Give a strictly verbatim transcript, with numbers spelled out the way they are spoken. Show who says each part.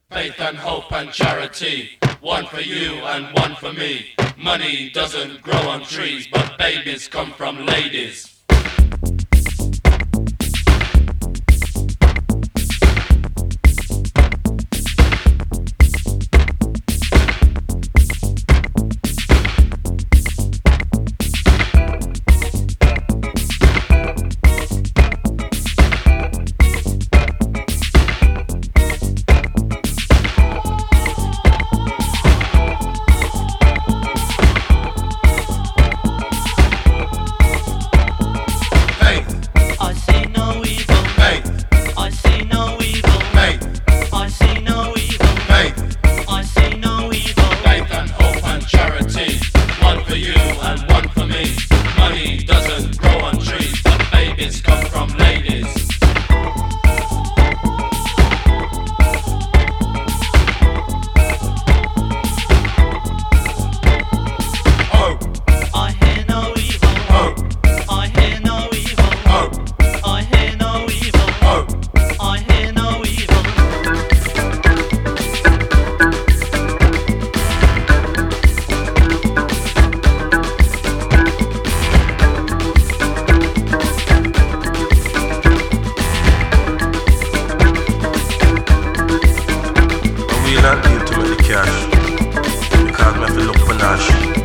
Speaker 1: Faith and hope and charity, one for you and one for me. Money doesn't grow on trees, but babies come from ladies.
Speaker 2: Not need to make the cash because me have to look for Nash.